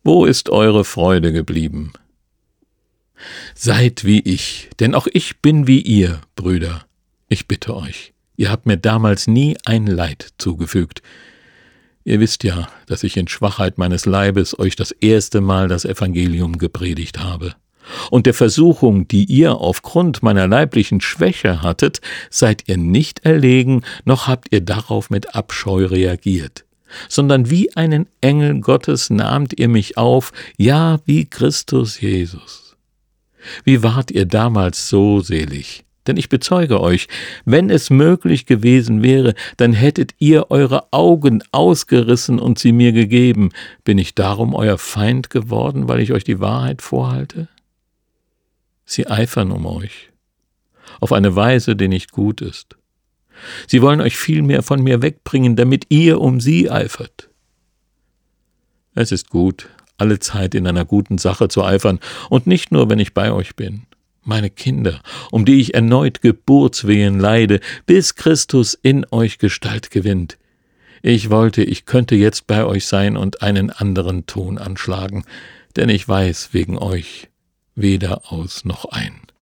Wo ist eure Freude geblieben? Seid wie ich, denn auch ich bin wie ihr, Brüder. Ich bitte euch, ihr habt mir damals nie ein Leid zugefügt. Ihr wisst ja, dass ich in Schwachheit meines Leibes euch das erste Mal das Evangelium gepredigt habe. Und der Versuchung, die ihr aufgrund meiner leiblichen Schwäche hattet, seid ihr nicht erlegen, noch habt ihr darauf mit Abscheu reagiert, sondern wie einen Engel Gottes nahmt ihr mich auf, ja, wie Christus Jesus. Wie wart ihr damals so selig? Denn ich bezeuge euch, wenn es möglich gewesen wäre, dann hättet ihr eure Augen ausgerissen und sie mir gegeben. Bin ich darum euer Feind geworden, weil ich euch die Wahrheit vorhalte? Sie eifern um euch, auf eine Weise, die nicht gut ist. Sie wollen euch vielmehr von mir wegbringen, damit ihr um sie eifert. Es ist gut, alle Zeit in einer guten Sache zu eifern, und nicht nur, wenn ich bei euch bin. Meine Kinder, um die ich erneut Geburtswehen leide, bis Christus in euch Gestalt gewinnt. Ich wollte, ich könnte jetzt bei euch sein und einen anderen Ton anschlagen, denn ich weiß wegen euch weder aus noch ein.